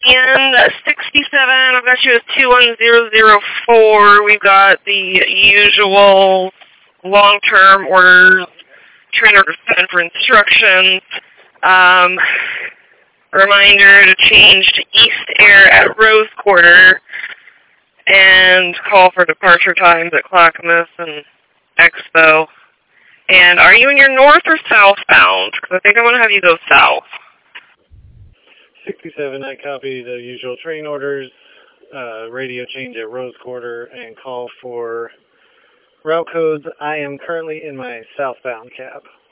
And 67, I've got you as 21004. We've got the usual long-term orders, train orders sent for instructions. Reminder to change to East Air at Rose Quarter and call for departure times at Clackamas and Expo. And are you in your north or southbound? Because I think I'm going to have you go south. 67, I copy the usual train orders, radio change at Rose Quarter, and call for route codes. I am currently in my southbound cab.